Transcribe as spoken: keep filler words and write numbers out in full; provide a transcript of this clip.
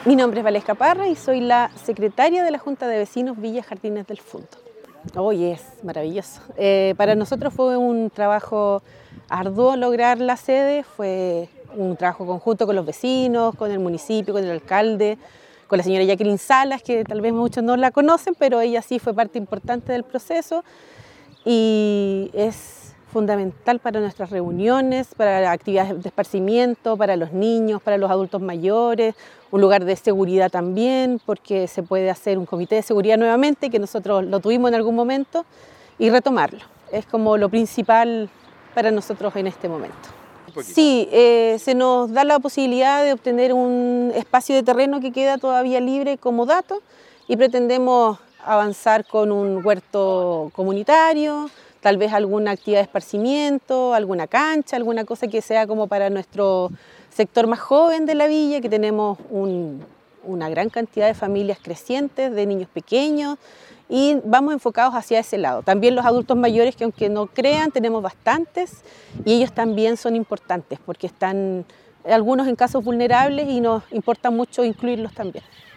Mi nombre es Valesca Parra y soy la secretaria de la Junta de Vecinos Villa Jardines del Fundo. Hoy es maravilloso. Eh, para nosotros fue un trabajo arduo lograr la sede, fue un trabajo conjunto con los vecinos, con el municipio, con el alcalde, con la señora Jacqueline Salas, que tal vez muchos no la conocen, pero ella sí fue parte importante del proceso y es fundamental para nuestras reuniones, para actividades de esparcimiento, para los niños, para los adultos mayores, un lugar de seguridad también, porque se puede hacer un comité de seguridad nuevamente, que nosotros lo tuvimos en algún momento, y retomarlo. Es como lo principal para nosotros en este momento. Sí, eh, se nos da la posibilidad de obtener un espacio de terreno que queda todavía libre como dato y pretendemos avanzar con un huerto comunitario, tal vez alguna actividad de esparcimiento, alguna cancha, alguna cosa que sea como para nuestro sector más joven de la villa, que tenemos un, una gran cantidad de familias crecientes, de niños pequeños, y vamos enfocados hacia ese lado. También los adultos mayores, que aunque no crean, tenemos bastantes, y ellos también son importantes, porque están algunos en casos vulnerables y nos importa mucho incluirlos también.